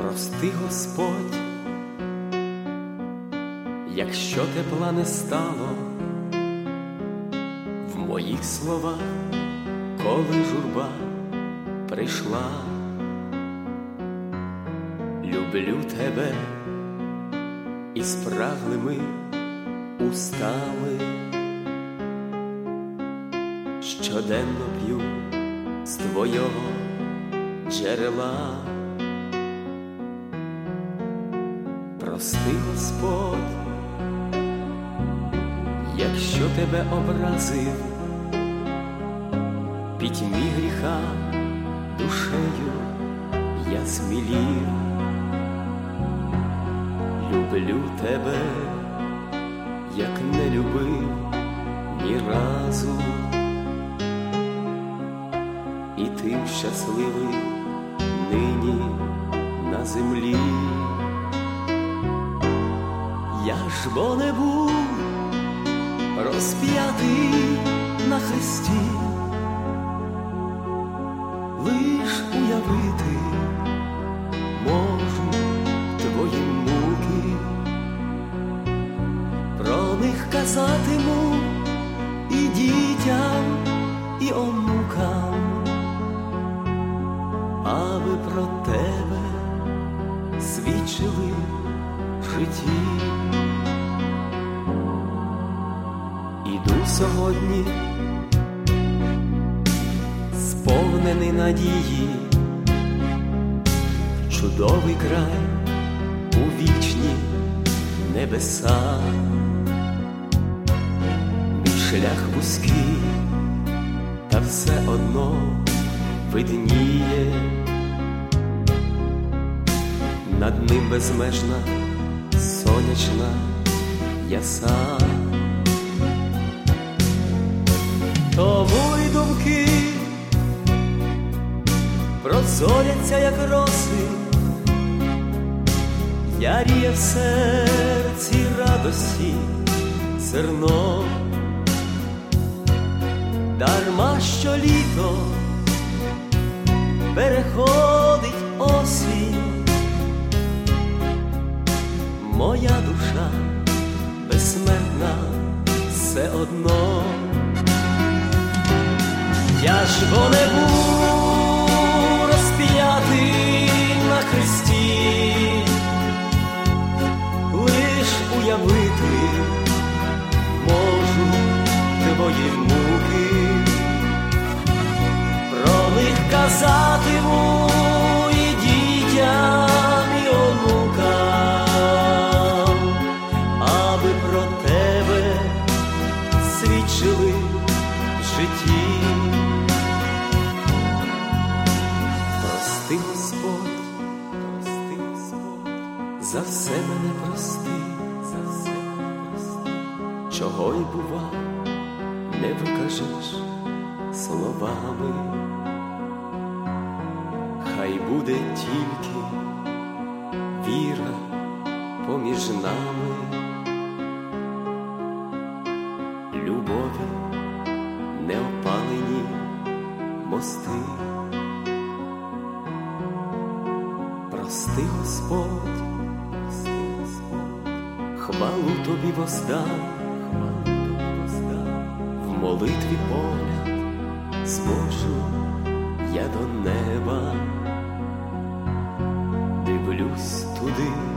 Прости, Господь, якщо тепла не стало в моїх словах, коли журба прийшла. Люблю тебе і спраглими устами, щоденно п'ю з твого джерела. Прости, Господь, якщо тебе образив, пітьмі гріха душею я смілів. Люблю тебе, як не любив ні разу, і тим щасливий нині на землі. Я ж бо не був розп'ятий на хресті, лиш уявити можу твої муки, про них казатиму і дітям, і онукам, аби про тебе свідчили в житті. Іду сьогодні сповнений надії, чудовий край, у вічні небеса. Мій шлях вузький, та все одно видніє, над ним безмежна сонячна яса. Тому й думки прозоряться, як роси, яріє в серці радості зерно. Дарма що літо переходить осінь, моя душа безсмертна все одно. Я ж бо не був розп'ятий на хресті, лиш уявити можу твої муки, про них казатиму і дітям, і онукам, аби про тебе свідчили в житті. Прости, Господь, за все мене прости, чого й бува, не викажеш словами. Хай буде тільки віра поміж нами, любові неопалені мости. Прости, Господь, хвалу тобі воздам, в молитві погляд зможу я до неба, дивлюсь туди,